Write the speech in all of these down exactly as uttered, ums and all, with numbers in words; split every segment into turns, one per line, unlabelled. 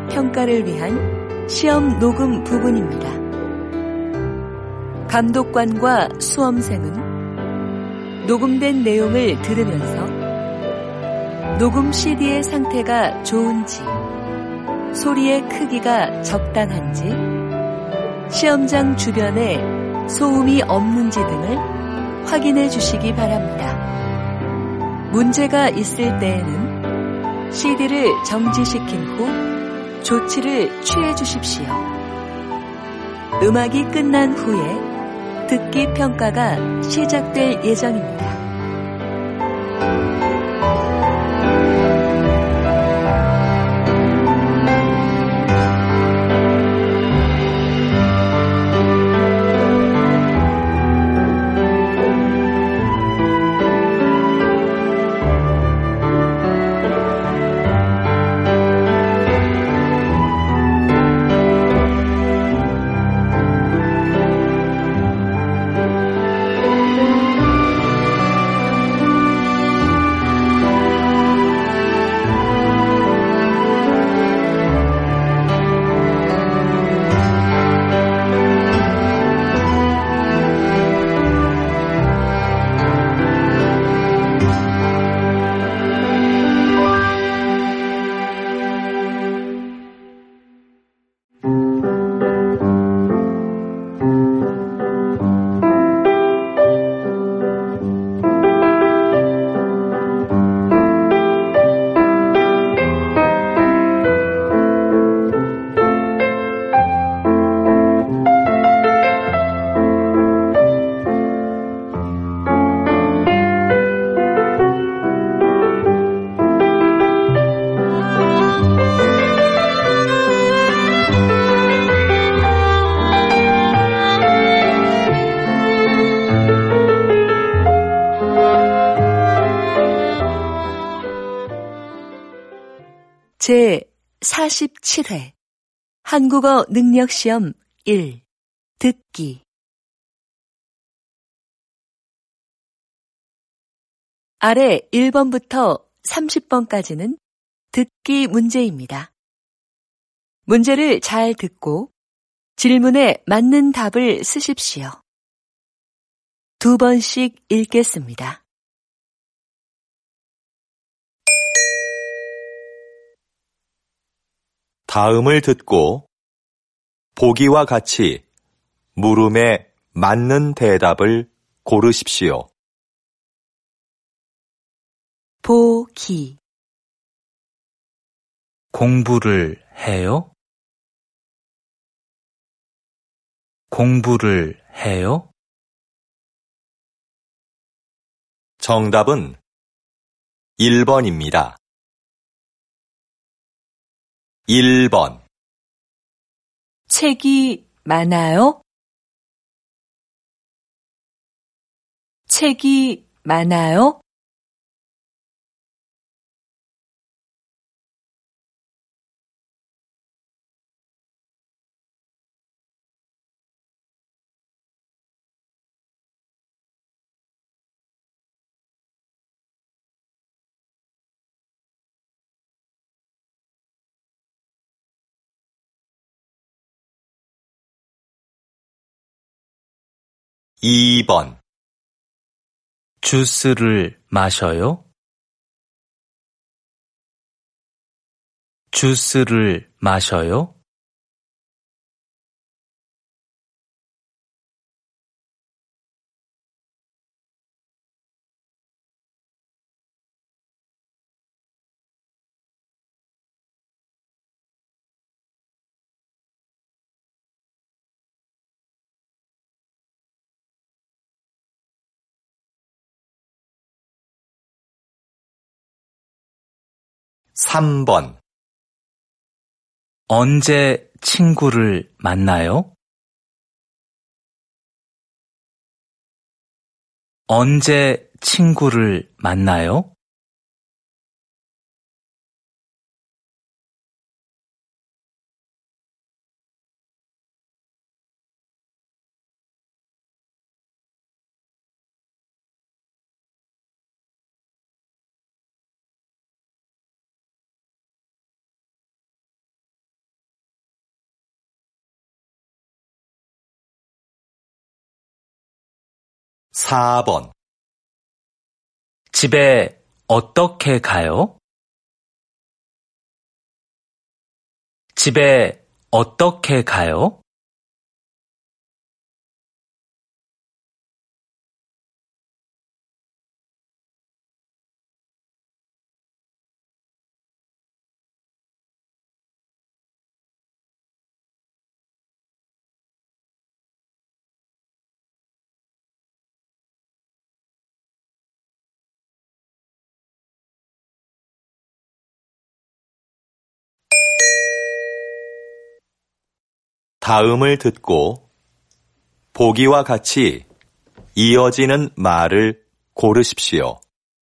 평가를 위한 시험 녹음 부분입니다. 감독관과 수험생은 녹음된 내용을 들으면서 녹음 씨디의 상태가 좋은지, 소리의 크기가 적당한지, 시험장 주변에 소음이 없는지 등을 확인해 주시기 바랍니다. 문제가 있을 때에는 씨디를 정지시킨 후 조치를 취해 주십시오. 음악이 끝난 후에 듣기 평가가 시작될 예정입니다. 제사십칠 회 한국어 능력시험 일 듣기 아래 일 번부터 삼십 번까지는 듣기 문제입니다. 문제를 잘 듣고 질문에 맞는 답을 쓰십시오. 두 번씩 읽겠습니다.
다음을 듣고 보기와 같이 물음에 맞는 대답을 고르십시오.
보기
공부를 해요? 공부를 해요?
정답은 일 번입니다. 일 번.
책이 많아요? 책이 많아요?
이 번.
주스를 마셔요? 주스를 마셔요?
삼 번.
언제 친구를 만나요? 언제 친구를 만나요?
사 번.
집에 어떻게 가요? 집에 어떻게 가요?
다음을 듣고 보기와 같이 이어지는 말을 고르십시오.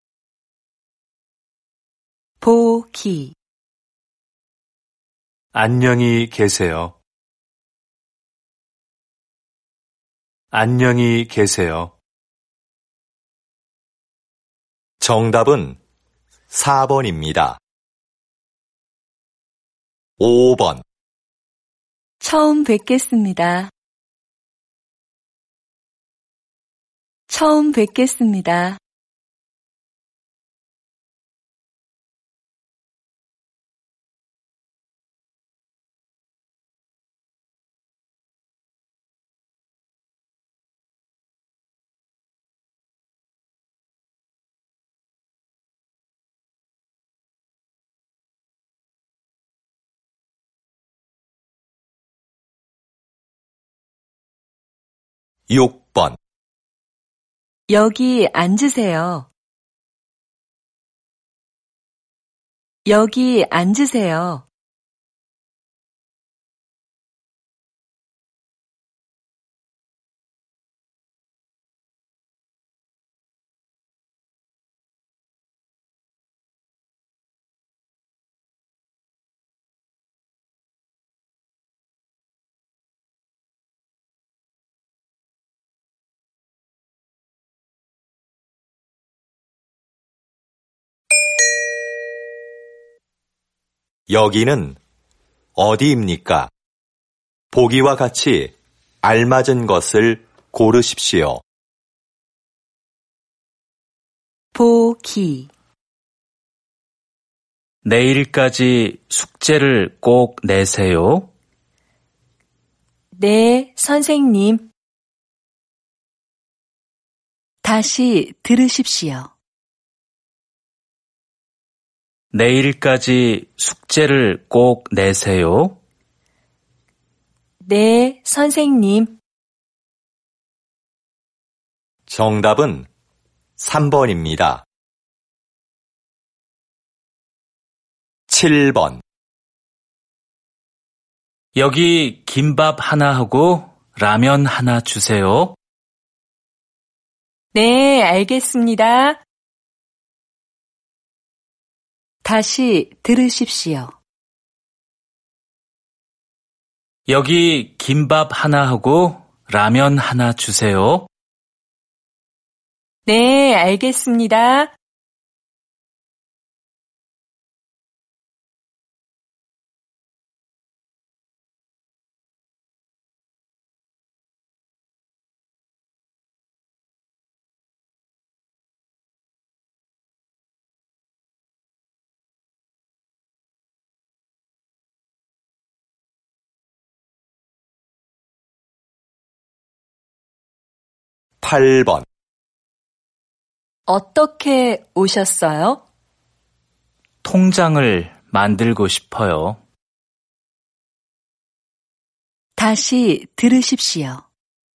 보기,
안녕히 계세요. 안녕히 계세요.
정답은 사 번입니다. 오 번.
처음 뵙겠습니다. 처음 뵙겠습니다.
육 번.
여기 앉으세요. 여기 앉으세요.
여기는 어디입니까? 보기와 같이 알맞은 것을 고르십시오.
보기,
내일까지 숙제를 꼭 내세요.
네, 선생님. 다시 들으십시오.
내일까지 숙제를 꼭 내세요.
네, 선생님.
정답은 삼 번입니다. 칠 번.
여기 김밥 하나 하고 라면 하나 주세요.
네, 알겠습니다. 다시 들으십시오.
여기 김밥 하나 하고 라면 하나 주세요.
네, 알겠습니다.
팔 번.
어떻게 오셨어요?
통장을 만들고 싶어요.
다시 들으십시오.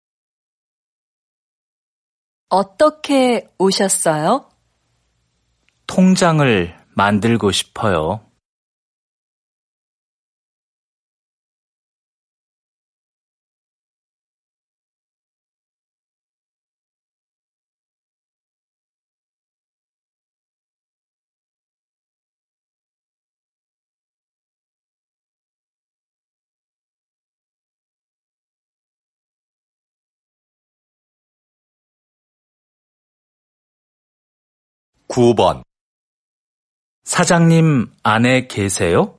어떻게 오셨어요?
통장을 만들고 싶어요.
구 번.
사장님 안에 계세요?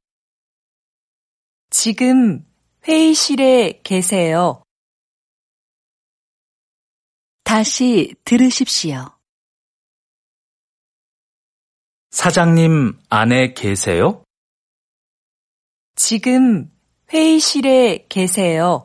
지금 회의실에 계세요. 다시 들으십시오.
사장님 안에 계세요?
지금 회의실에 계세요.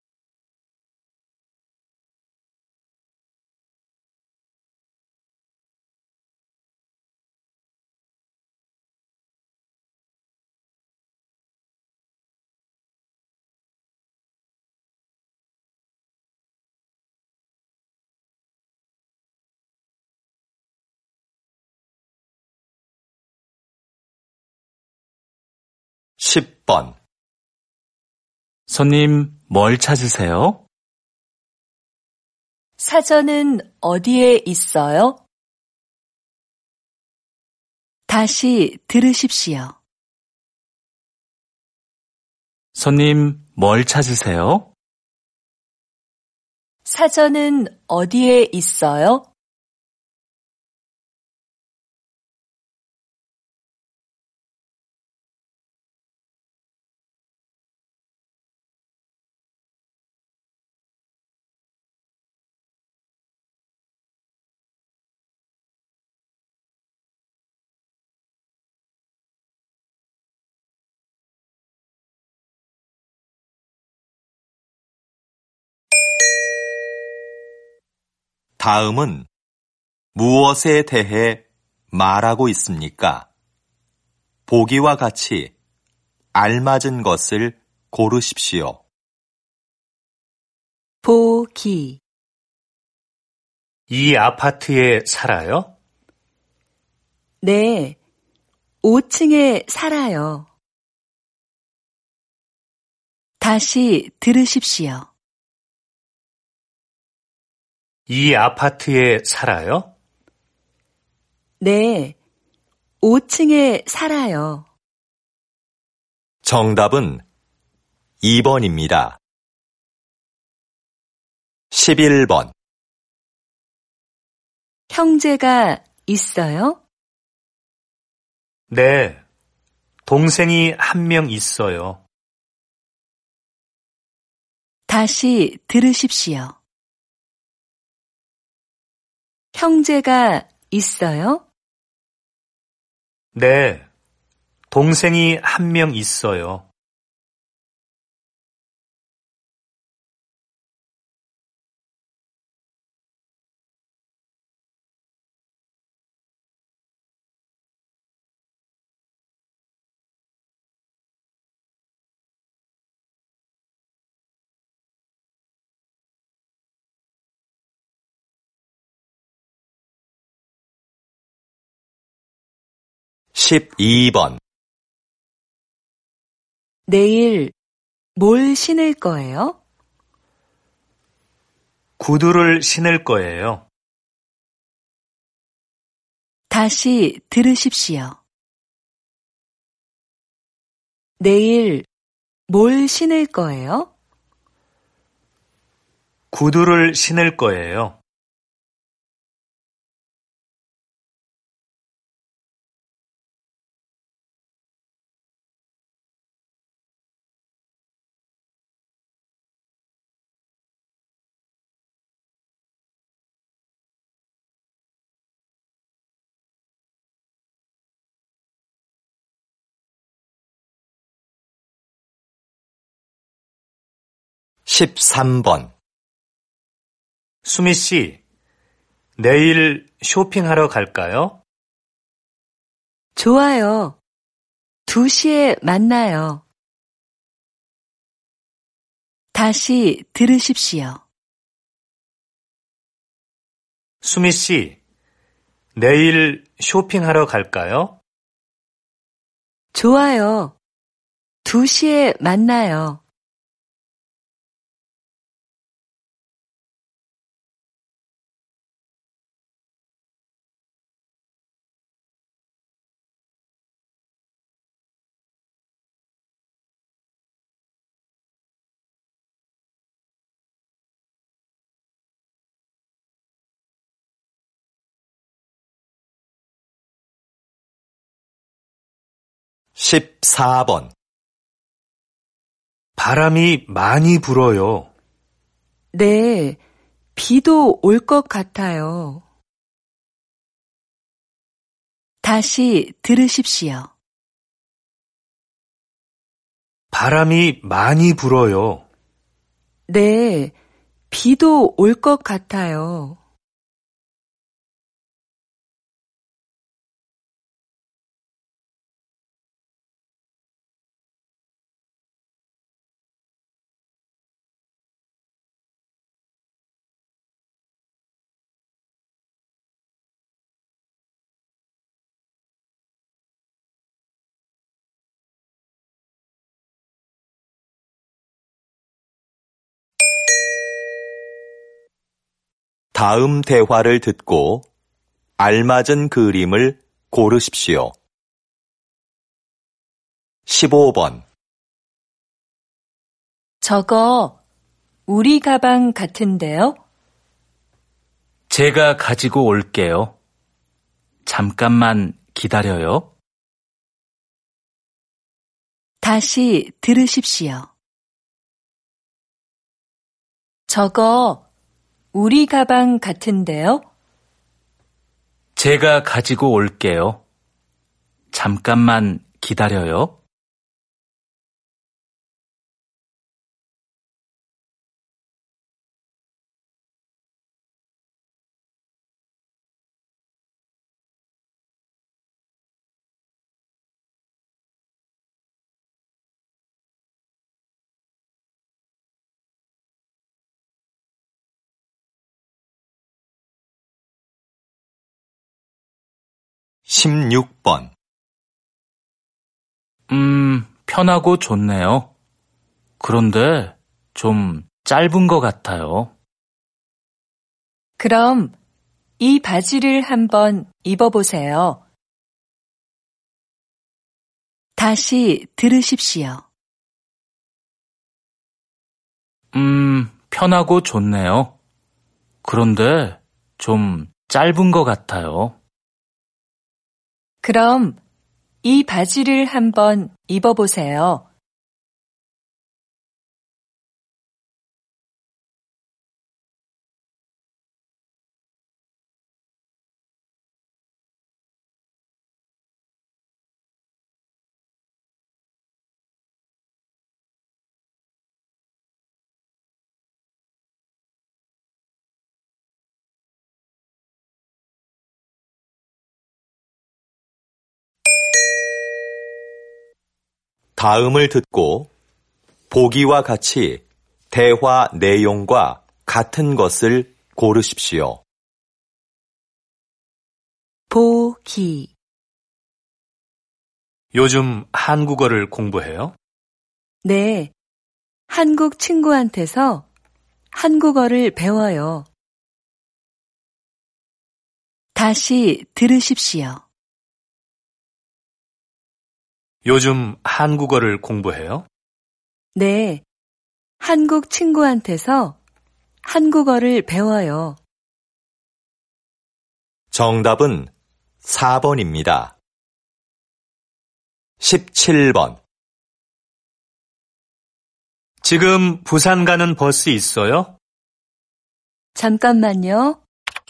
십 번.
손님 뭘 찾으세요?
사전은 어디에 있어요? 다시 들으십시오.
손님 뭘 찾으세요?
사전은 어디에 있어요?
다음은 무엇에 대해 말하고 있습니까? 보기와 같이 알맞은 것을 고르십시오.
보기,
이 아파트에 살아요?
네, 오 층에 살아요. 다시 들으십시오.
이 아파트에 살아요?
네, 오 층에 살아요.
정답은 이 번입니다. 십일 번.
형제가 있어요?
네. 동생이 한 명 있어요.
다시 들으십시오. 형제가 있어요?
네. 동생이 한 명 있어요.
십이 번.
내일 뭘 신을 거예요?
구두를 신을 거예요.
다시 들으십시오. 내일 뭘 신을 거예요?
구두를 신을 거예요.
십삼 번.
수미 씨, 내일 쇼핑하러 갈까요?
좋아요. 두 시에 만나요. 다시 들으십시오.
수미 씨, 내일 쇼핑하러 갈까요?
좋아요. 두 시에 만나요.
십사 번.
바람이 많이 불어요.
네, 비도 올 것 같아요. 다시 들으십시오.
바람이 많이 불어요.
네, 비도 올 것 같아요.
다음 대화를 듣고 알맞은 그림을 고르십시오. 십오 번.
저거 우리 가방 같은데요?
제가 가지고 올게요. 잠깐만 기다려요.
다시 들으십시오. 저거 우리 가방 같은데요?
제가 가지고 올게요. 잠깐만 기다려요.
십육 번.
음, 편하고 좋네요. 그런데 좀 짧은 것 같아요.
그럼 이 바지를 한번 입어보세요. 다시 들으십시오.
음, 편하고 좋네요. 그런데 좀 짧은 것 같아요.
그럼 이 바지를 한번 입어보세요.
다음을 듣고 보기와 같이 대화 내용과 같은 것을 고르십시오.
보기.
요즘 한국어를 공부해요?
네, 한국 친구한테서 한국어를 배워요. 다시 들으십시오.
요즘 한국어를 공부해요?
네, 한국 친구한테서 한국어를 배워요.
정답은 사 번입니다. 십칠 번.
지금 부산 가는 버스 있어요?
잠깐만요.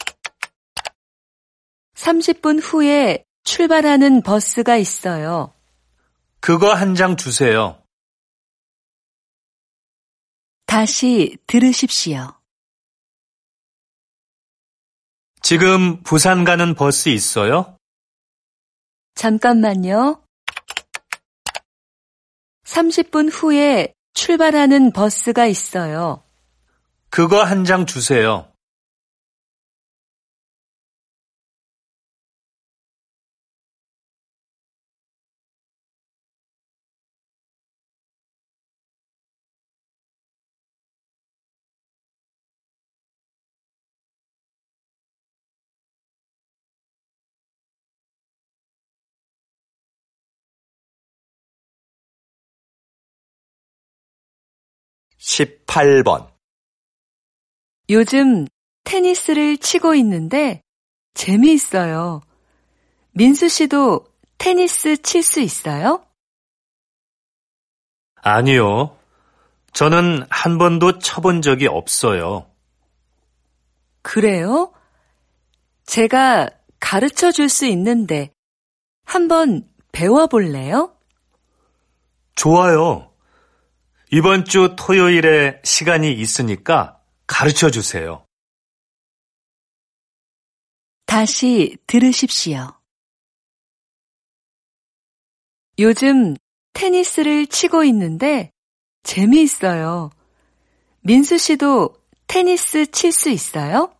삼십 분 후에 출발하는 버스가 있어요.
그거 한 장 주세요.
다시 들으십시오.
지금 부산 가는 버스 있어요?
잠깐만요. 삼십 분 후에 출발하는 버스가 있어요.
그거 한 장 주세요.
십팔 번.
요즘 테니스를 치고 있는데 재미있어요. 민수 씨도 테니스 칠 수 있어요?
아니요. 저는 한 번도 쳐본 적이 없어요.
그래요? 제가 가르쳐 줄 수 있는데 한번 배워볼래요?
좋아요. 이번 주 토요일에 시간이 있으니까 가르쳐 주세요.
다시 들으십시오. 요즘 테니스를 치고 있는데 재미있어요. 민수 씨도 테니스 칠 수 있어요?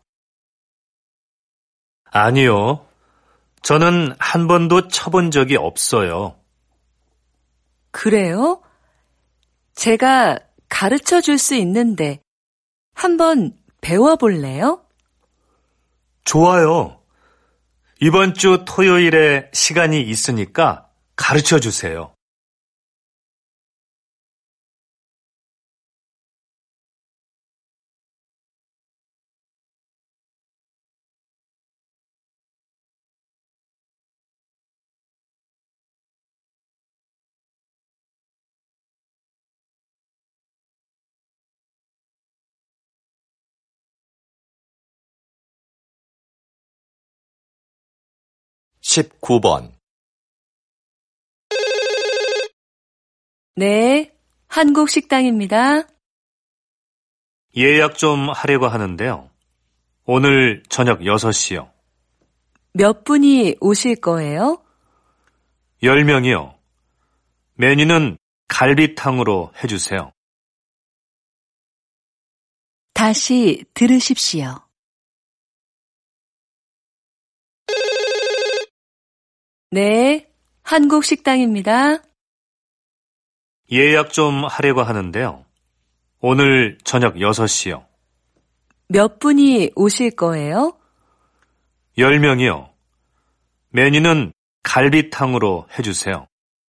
아니요. 저는 한 번도 쳐본 적이 없어요.
그래요? 제가 가르쳐 줄 수 있는데 한번 배워볼래요?
좋아요. 이번 주 토요일에 시간이 있으니까 가르쳐 주세요.
십구 번.
네, 한국 식당입니다.
예약 좀 하려고 하는데요. 오늘 저녁 여섯 시요.
몇 분이 오실 거예요?
열 명이요. 메뉴는 갈비탕으로 해주세요.
다시 들으십시오. 네, 한국 식당입니다.
예약 좀 하려고 하는데요. 오늘 저녁 여섯 시요.
몇 분이 오실 거예요?
열 명이요. 메뉴는 갈비탕으로 해주세요.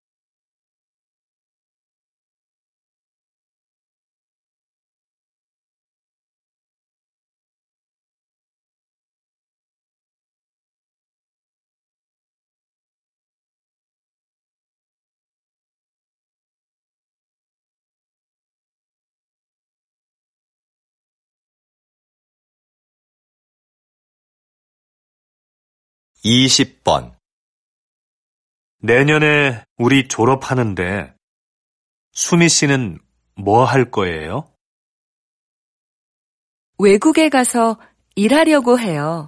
이십 번.
내년에 우리 졸업하는데 수미 씨는 뭐 할 거예요?
외국에 가서 일하려고 해요.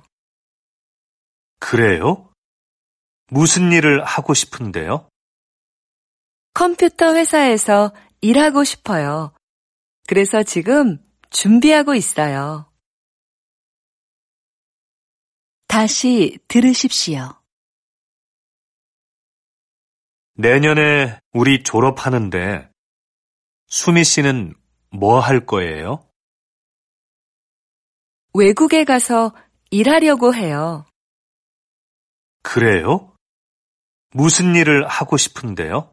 그래요? 무슨 일을 하고 싶은데요?
컴퓨터 회사에서 일하고 싶어요. 그래서 지금 준비하고 있어요. 다시 들으십시오.
내년에 우리 졸업하는데 수미 씨는 뭐 할 거예요?
외국에 가서 일하려고 해요.
그래요? 무슨 일을 하고 싶은데요?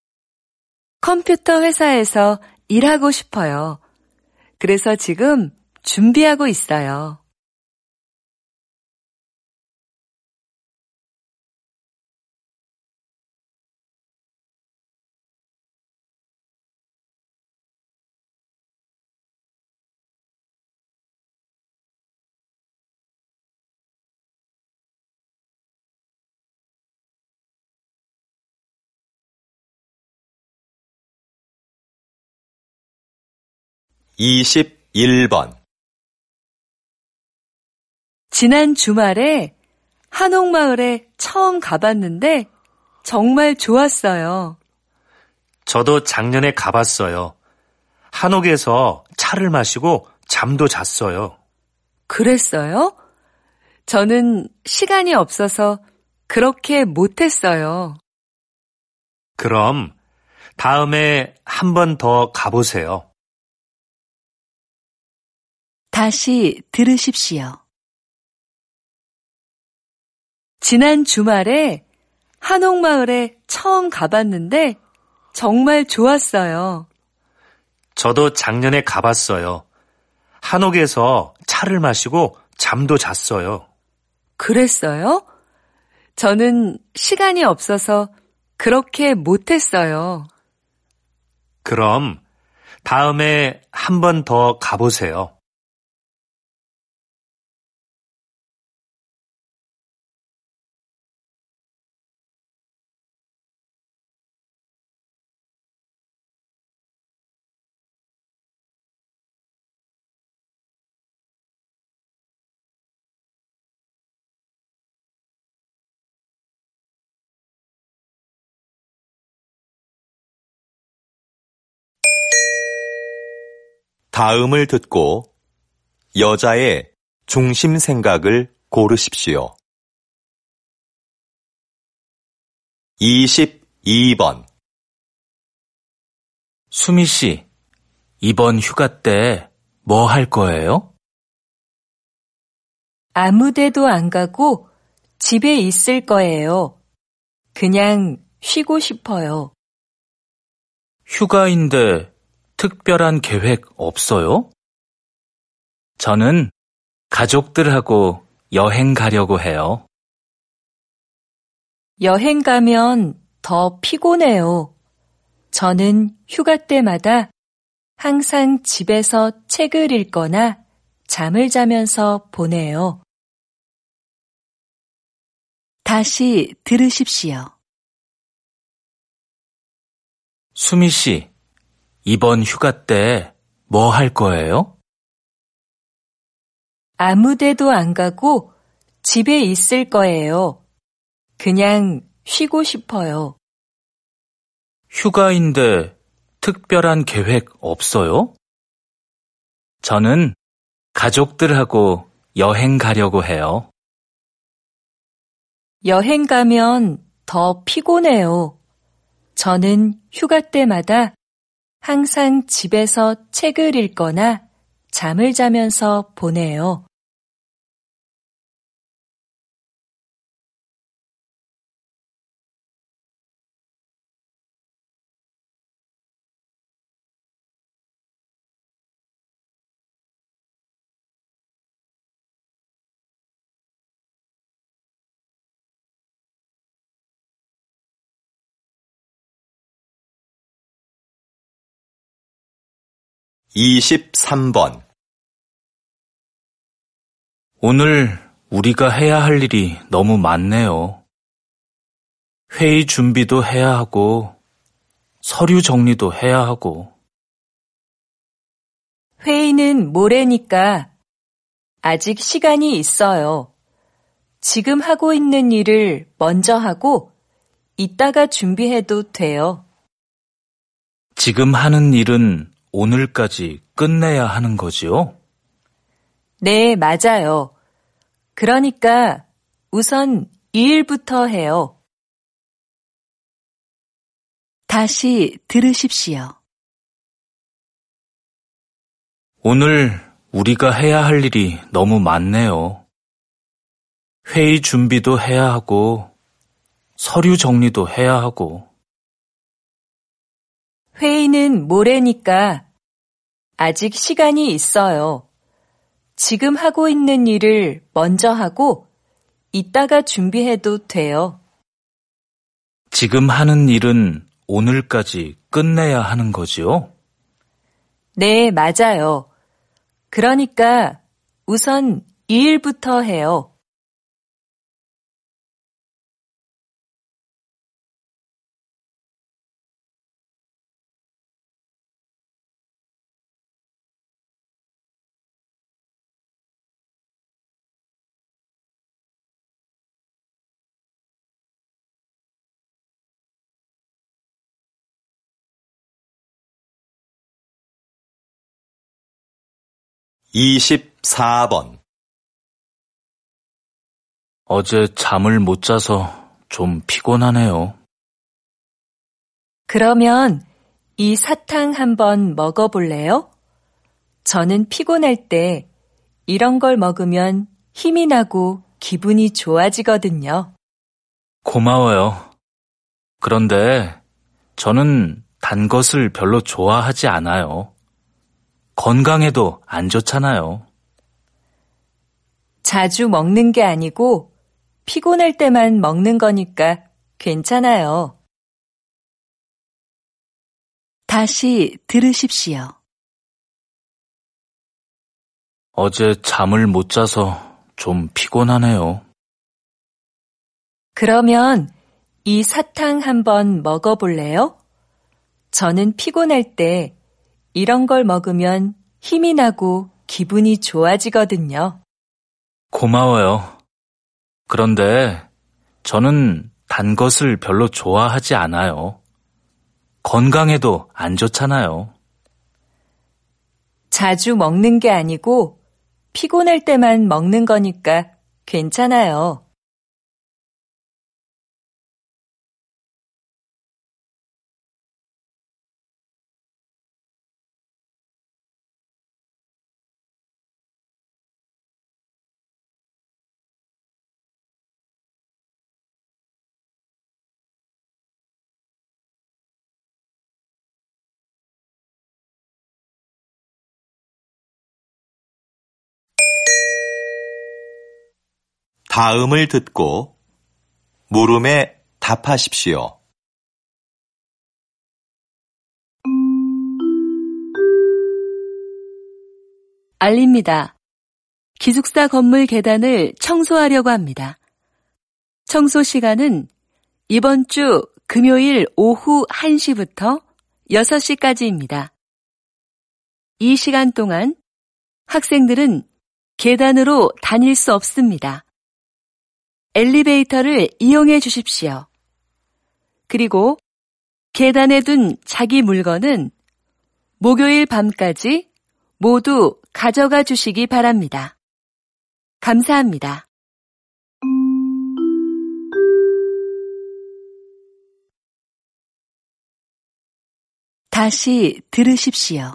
컴퓨터 회사에서 일하고 싶어요. 그래서 지금 준비하고 있어요.
이십일 번.
지난 주말에 한옥마을에 처음 가봤는데 정말 좋았어요.
저도 작년에 가봤어요. 한옥에서 차를 마시고 잠도 잤어요.
그랬어요? 저는 시간이 없어서 그렇게 못했어요.
그럼 다음에 한 번 더 가보세요.
다시 들으십시오. 지난 주말에 한옥마을에 처음 가봤는데 정말 좋았어요.
저도 작년에 가봤어요. 한옥에서 차를 마시고 잠도 잤어요.
그랬어요? 저는 시간이 없어서 그렇게 못했어요.
그럼 다음에 한 번 더 가보세요.
다음을 듣고 여자의 중심 생각을 고르십시오. 이십이 번.
수미 씨, 이번 휴가 때 뭐 할 거예요?
아무 데도 안 가고 집에 있을 거예요. 그냥 쉬고 싶어요.
휴가인데 특별한 계획 없어요? 저는 가족들하고 여행 가려고 해요.
여행 가면 더 피곤해요. 저는 휴가 때마다 항상 집에서 책을 읽거나 잠을 자면서 보내요. 다시 들으십시오.
수미 씨, 이번 휴가 때 뭐 할 거예요?
아무 데도 안 가고 집에 있을 거예요. 그냥 쉬고 싶어요.
휴가인데 특별한 계획 없어요? 저는 가족들하고 여행 가려고 해요.
여행 가면 더 피곤해요. 저는 휴가 때마다 항상 집에서 책을 읽거나 잠을 자면서 보내요.
이십삼 번.
오늘 우리가 해야 할 일이 너무 많네요. 회의 준비도 해야 하고, 서류 정리도 해야 하고.
회의는 모레니까 아직 시간이 있어요. 지금 하고 있는 일을 먼저 하고 이따가 준비해도 돼요.
지금 하는 일은 오늘까지 끝내야 하는 거지요?
네, 맞아요. 그러니까 우선 이 일부터 해요. 다시 들으십시오.
오늘 우리가 해야 할 일이 너무 많네요. 회의 준비도 해야 하고, 서류 정리도 해야 하고.
회의는 모레니까 아직 시간이 있어요. 지금 하고 있는 일을 먼저 하고 이따가 준비해도 돼요.
지금 하는 일은 오늘까지 끝내야 하는 거지요?
네, 맞아요. 그러니까 우선 이 일부터 해요.
이십사 번.
어제 잠을 못 자서 좀 피곤하네요.
그러면 이 사탕 한번 먹어볼래요? 저는 피곤할 때 이런 걸 먹으면 힘이 나고 기분이 좋아지거든요.
고마워요. 그런데 저는 단 것을 별로 좋아하지 않아요. 건강에도 안 좋잖아요.
자주 먹는 게 아니고 피곤할 때만 먹는 거니까 괜찮아요. 다시 들으십시오.
어제 잠을 못 자서 좀 피곤하네요.
그러면 이 사탕 한번 먹어볼래요? 저는 피곤할 때 이런 걸 먹으면 힘이 나고 기분이 좋아지거든요.
고마워요. 그런데 저는 단 것을 별로 좋아하지 않아요. 건강에도 안 좋잖아요.
자주 먹는 게 아니고 피곤할 때만 먹는 거니까 괜찮아요.
다음을 듣고 물음에 답하십시오.
알립니다. 기숙사 건물 계단을 청소하려고 합니다. 청소 시간은 이번 주 금요일 오후 한 시부터 여섯 시까지입니다. 이 시간 동안 학생들은 계단으로 다닐 수 없습니다. 엘리베이터를 이용해 주십시오. 그리고 계단에 둔 자기 물건은 목요일 밤까지 모두 가져가 주시기 바랍니다. 감사합니다. 다시 들으십시오.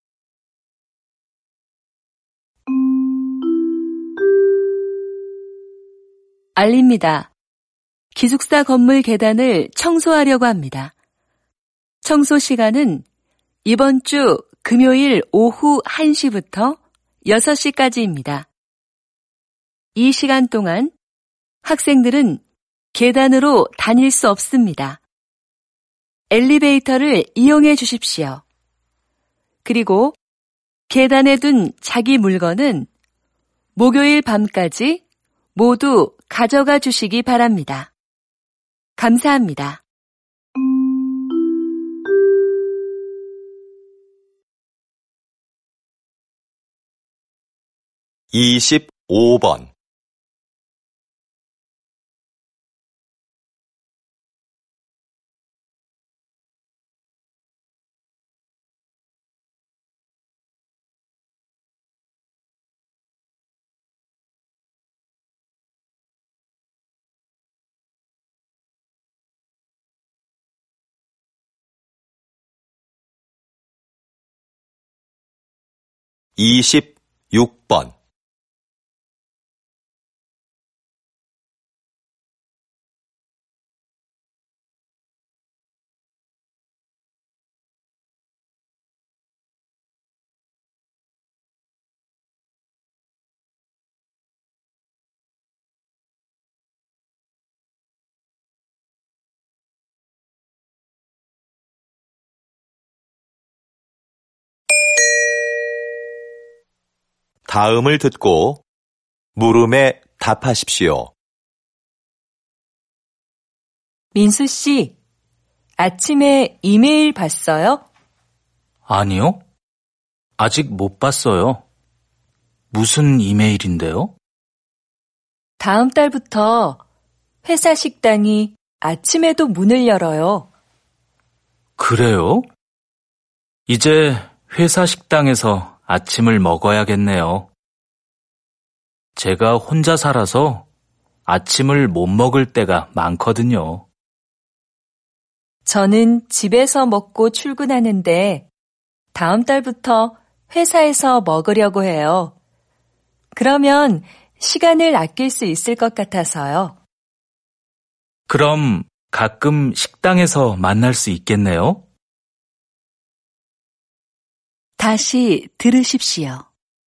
알립니다. 기숙사 건물 계단을 청소하려고 합니다. 청소 시간은 이번 주 금요일 오후 한 시부터 여섯 시까지입니다. 이 시간 동안 학생들은 계단으로 다닐 수 없습니다. 엘리베이터를 이용해 주십시오. 그리고 계단에 둔 자기 물건은 목요일 밤까지 모두 가져가 주시기 바랍니다. 감사합니다.
이십오 번 이십육 번 다음을 듣고 물음에 답하십시오.
민수 씨, 아침에 이메일 봤어요?
아니요. 아직 못 봤어요. 무슨 이메일인데요?
다음 달부터 회사 식당이 아침에도 문을 열어요.
그래요? 이제 회사 식당에서 아침을 먹어야겠네요. 제가 혼자 살아서 아침을 못 먹을 때가 많거든요.
저는 집에서 먹고 출근하는데 다음 달부터 회사에서 먹으려고 해요. 그러면 시간을 아낄 수 있을 것 같아서요.
그럼 가끔 식당에서 만날 수 있겠네요?
다시 들으십시오.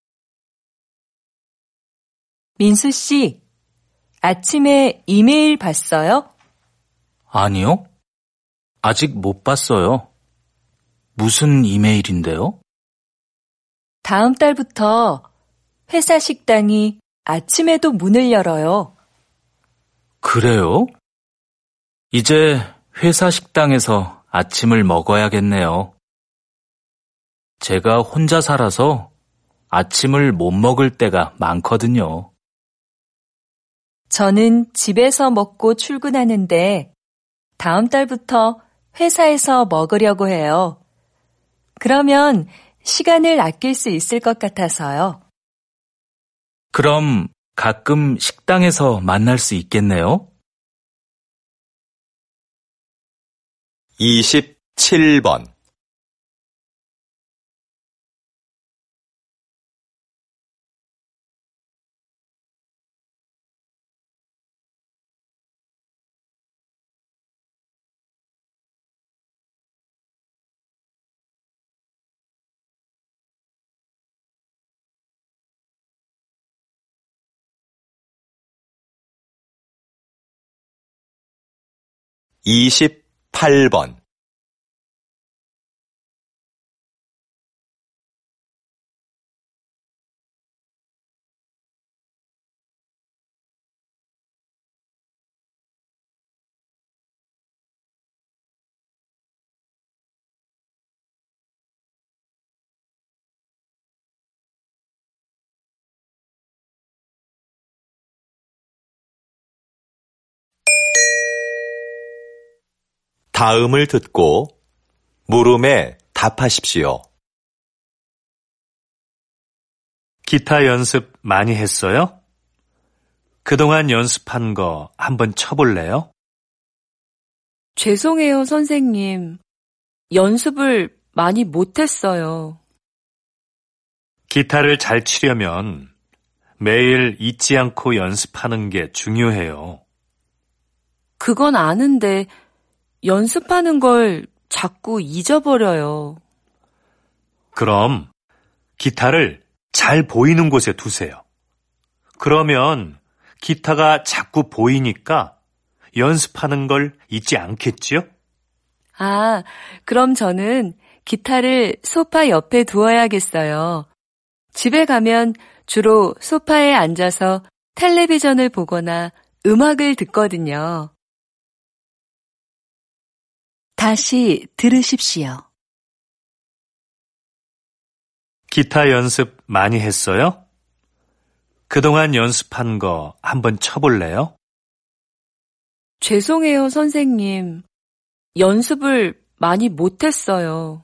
민수 씨, 아침에 이메일 봤어요?
아니요. 아직 못 봤어요. 무슨 이메일인데요?
다음 달부터 회사 식당이 아침에도 문을 열어요.
그래요? 이제 회사 식당에서 아침을 먹어야겠네요. 제가 혼자 살아서 아침을 못 먹을 때가 많거든요.
저는 집에서 먹고 출근하는데 다음 달부터 회사에서 먹으려고 해요. 그러면 시간을 아낄 수 있을 것 같아서요.
그럼 가끔 식당에서 만날 수 있겠네요?
이십칠 번 이십팔 번 다음을 듣고 물음에 답하십시오.
기타 연습 많이 했어요? 그동안 연습한 거 한번 쳐볼래요?
죄송해요, 선생님. 연습을 많이 못했어요.
기타를 잘 치려면 매일 잊지 않고 연습하는 게 중요해요.
그건 아는데 연습하는 걸 자꾸 잊어버려요.
그럼 기타를 잘 보이는 곳에 두세요. 그러면 기타가 자꾸 보이니까 연습하는 걸 잊지 않겠지요?
아, 그럼 저는 기타를 소파 옆에 두어야겠어요. 집에 가면 주로 소파에 앉아서 텔레비전을 보거나 음악을 듣거든요. 다시 들으십시오.
기타 연습 많이 했어요? 그동안 연습한 거 한번 쳐볼래요?
죄송해요, 선생님. 연습을 많이 못했어요.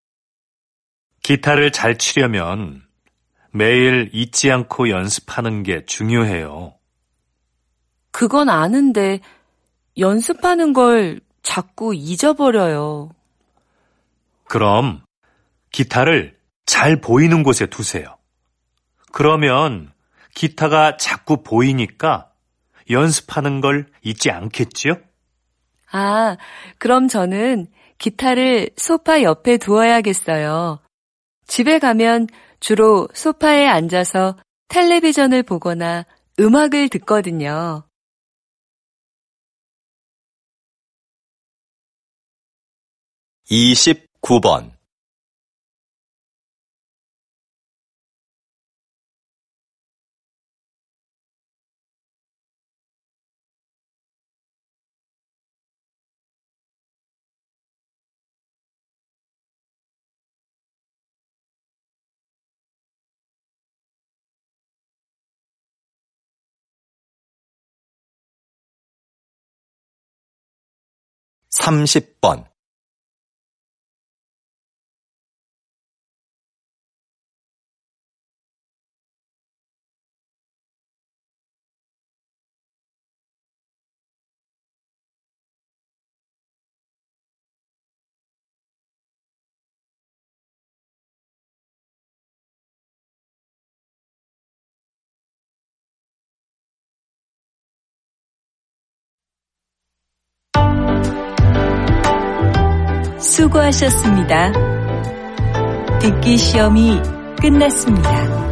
기타를 잘 치려면 매일 잊지 않고 연습하는 게 중요해요.
그건 아는데 연습하는 걸 자꾸 잊어버려요.
그럼 기타를 잘 보이는 곳에 두세요. 그러면 기타가 자꾸 보이니까 연습하는 걸 잊지 않겠지요?
아, 그럼 저는 기타를 소파 옆에 두어야겠어요. 집에 가면 주로 소파에 앉아서 텔레비전을 보거나 음악을 듣거든요.
이십구 번 삼십 번
수고하셨습니다. 듣기 시험이 끝났습니다.